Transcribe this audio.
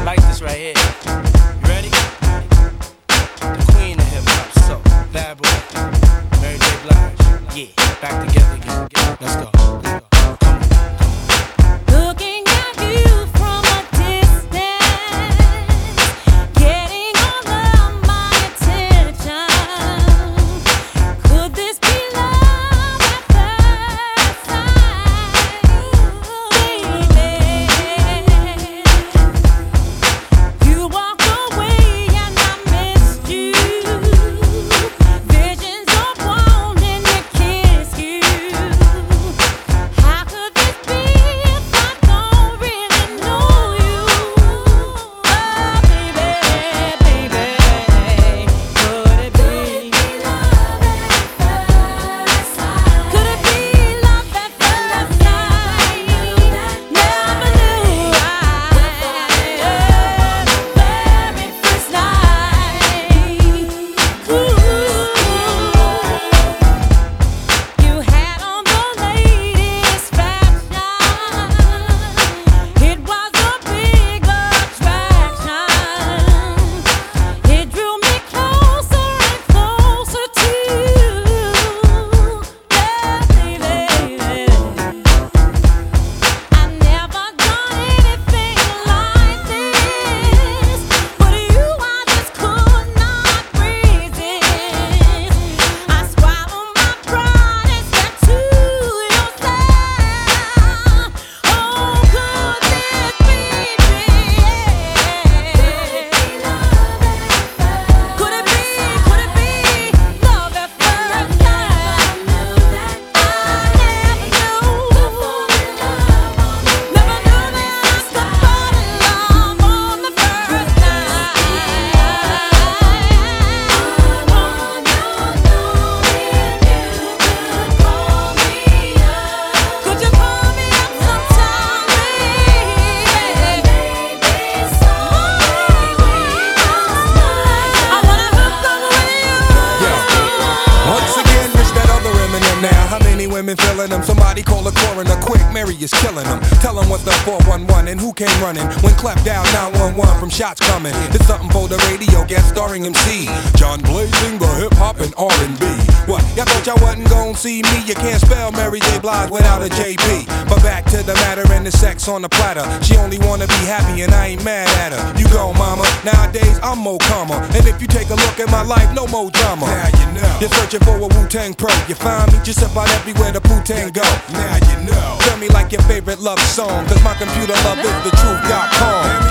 like this right here. You ready? The queen of hip hop, so bad boy, Mary J. Blige. Yeah, back together again. Let's go. Women feeling them, somebody call a coroner quick, Mary is killing them. Tell them what the 411 and who came running when clapped down 911 from shots coming. It's something for the radio, guest starring MC John Blazing, the hip hop and R&B. What, y'all thought y'all wasn't gon' see me? You can't spell Mary J. Blige without a JP. But back to the matter and the sex on the platter. She only wanna be happy and I ain't mad at her. You go mama, nowadays I'm more calmer. And if you take a look at my life, no more drama. Now you know. You're searching for a Wu-Tang pro. You find me just about everywhere the Wu-Tang go. Now you know. Tell me like your favorite love song, cause my computer love is the truth.com.